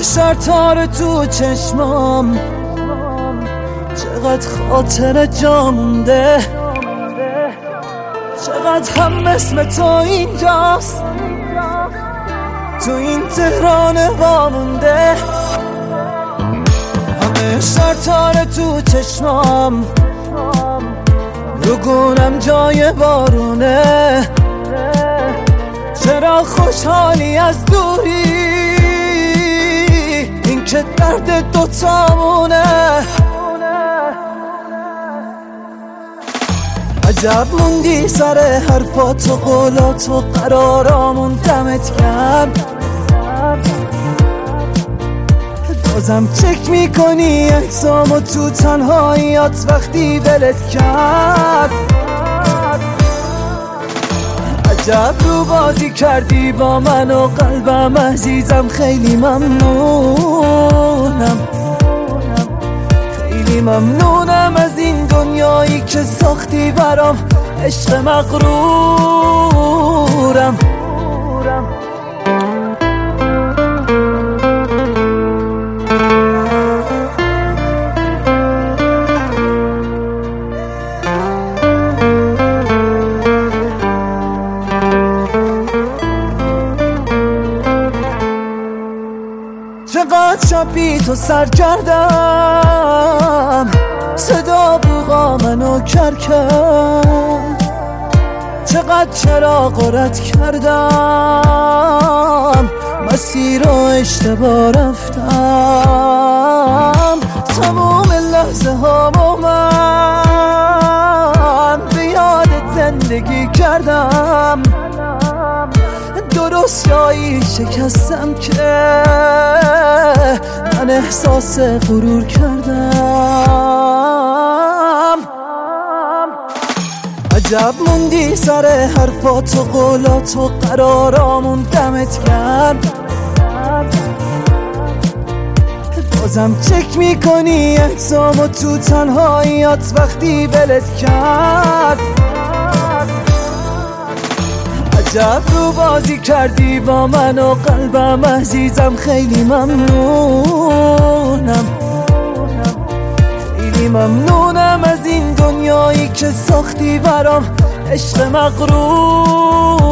شرطار تو چشمام، چقدر خاطر جا مونده، چقدر هم اسم تو اینجاست، تو این تهران وامونده. همه شرطار تو چشمام، رو گونم جای بارونه، چرا خوشحالی از دوری، این که درد دوتامونه. عجب موندی سر حرفات و قولات و قرارامون، دمت کرد بازم چک میکنی اجسامو تو تنهاییات وقتی ولت کرد. عجب رو بازی کردی با من و قلبم عزیزم، خیلی ممنونم، خیلی ممنونم از این دنیایی که ساختی برام، عشق مغرورم. چقدر شب بی تو سر کردم، صدا بوغا منو کر کرد، چقدر چراغ رد کردم، مسیر رو اشتباه رفتم، تمام لحظه هامو من به یادت زندگی کردم، درست جایی شکستم که من احساس غرور کردم. عجب موندی سر حرفات و قولات و قرارامون، دمت کرد بازم چک میکنی اجسامو تو تنهاییات وقتی ولت کرد. عجب رو بازی کردی با من و قلبم عزیزم، خیلی ممنونم، خیلی ممنونم از این دنیایی که ساختی برام، عشق مغرور.